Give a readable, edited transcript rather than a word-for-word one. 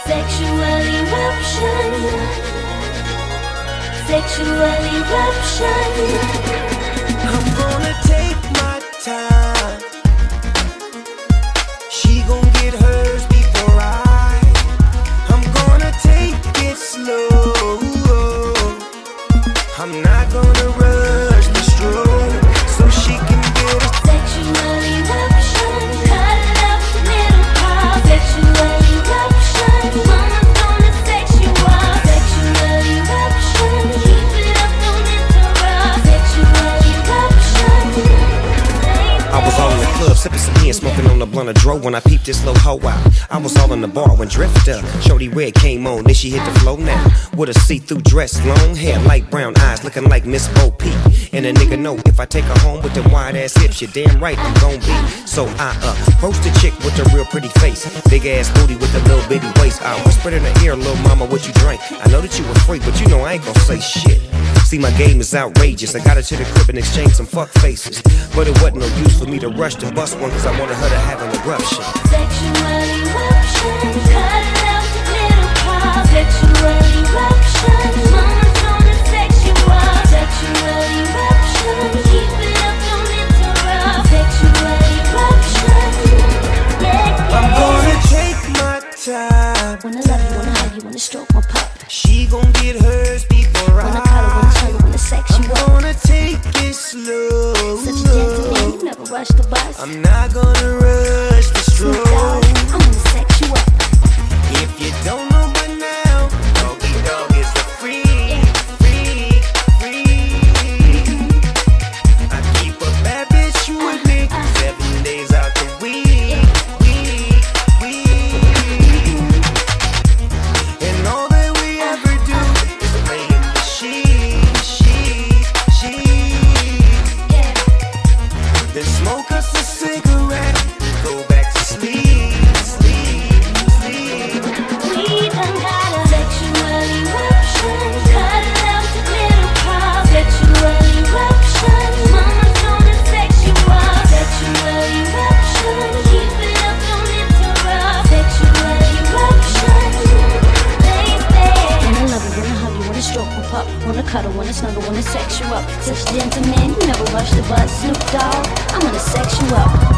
Sexual eruption. Sexual eruption. I'm gonna take my time. She gon' get hers before I'm gonna take it slow. I'm not gonna rush the stroke, so she can get a sexual eruption. Cut out the middle part. Sexual eruption. Mama's gonna sex you up. Sexual eruption. Keep it up, don't interrupt. Sexual eruption. I was all in the club, sipping some beer, smoking on the blunt of dro when I peeped this little hoe out. I was all in the bar when Drifter, Shorty Red came on, then she hit the flow now. With a see-through dress, long hair, light brown eyes, looking like Miss Bo Peep. And a nigga know if I take her home with them wide-ass hips, you're damn right I'm gon' be. So I approached the chick with a real pretty face, big-ass booty with a little bitty waist. I whispered in her ear, little mama, what you drink? I know that you were free, but you know I ain't gon' say shit. See, my game is outrageous. I got her to the crib and exchanged some fuck faces. But it wasn't no use for me to rush to bust one, cause I wanted her to have an eruption. Sexual eruption. Cut out the middle part. Sexual eruption. Mama's gonna sex you up. Sexual eruption. Keep it up, don't interrupt. Sexual eruption. Yeah. I'm gonna take my time. Wanna love you, wanna hug you, wanna stroke my pup. She gon' get hers before Wanna cuddle, wanna cuddle, wanna sex you I'm up. gonna take it slow. Such a gentleman, you never rush the bus. I'm not gonna rush the Snoop stroke. Dogg, I'm gonna sex you up. If you don't know by now, Doggy Dog is the freak, freak, freak. I keep a bad bitch with me 7 days out the week. And all that we ever do is lay in the sheets. Then smoke us a cigarette and go back to sleep. We done got a sexual eruption. Cut out the middle part. Sexual eruption. Mama's gonna sex you up. Sexual eruption. Keep it up, don't interrupt. Sexual eruption. Baby. Wanna love you, wanna hug you, wanna stroke my pup. Wanna cuddle, wanna snuggle, wanna sex you up. Such a gentleman, you never rush the bus. Snoop Dogg, I'm gonna sex you up.